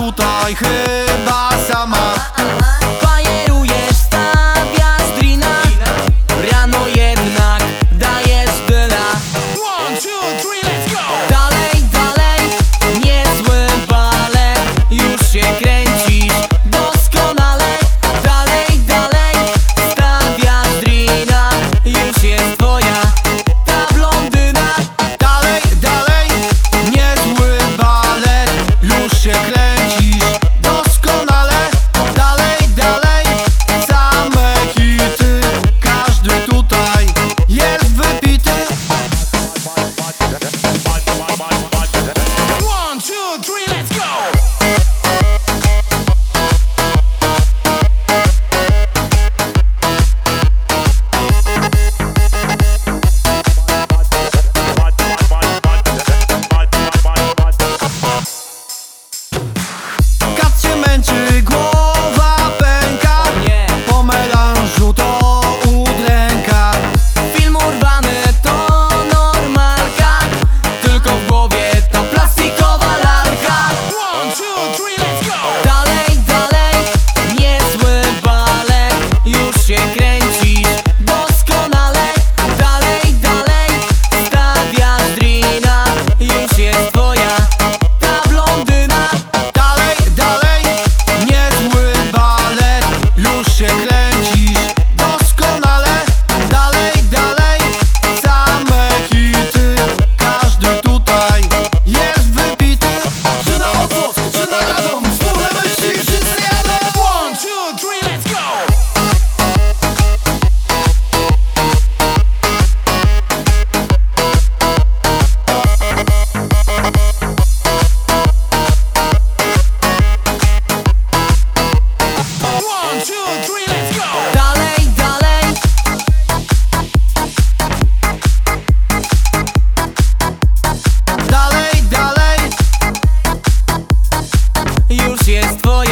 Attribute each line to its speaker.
Speaker 1: tutaj chyba sama.
Speaker 2: Bajerujesz, stawiasz drina, rano jednak dajesz dyla.
Speaker 1: 1, 2, 3, let's go!
Speaker 2: Dalej, dalej, niezły balet, już się kręcisz doskonale. Dalej, dalej, stawiasz drina, już jest twoja ta blondyna.
Speaker 1: Dalej, dalej, niezły balet, już się kręcisz doskonale. Dalej, dalej, same hity, każdy tutaj jest wypity. 1, 2, 3, let's go! Kat się męczy, głowa pęka,
Speaker 2: Nie,
Speaker 1: po melanżu to udręka.
Speaker 2: film urwany to normalka, tylko w głowie ta plastikowa lalka.
Speaker 1: 1, 2, 3, let's go!
Speaker 2: Dalej, dalej, niezły balet, już się kręcisz doskonale. Dalej, dalej, stawiasz drina, już jest twoja ta blondyna.
Speaker 1: Dalej, dalej, niezły balet, już się kręcisz doskonale. Dalej, dalej, same hity, każdy tutaj jest wypity. Czy na Opłot, czy na Radom, wspólne myśli wszyscy jadą. 1, 2, 3, let's go! One, two, three, let's go!
Speaker 2: Dalej, dalej,
Speaker 1: Dalej, dalej,
Speaker 2: już jest twoja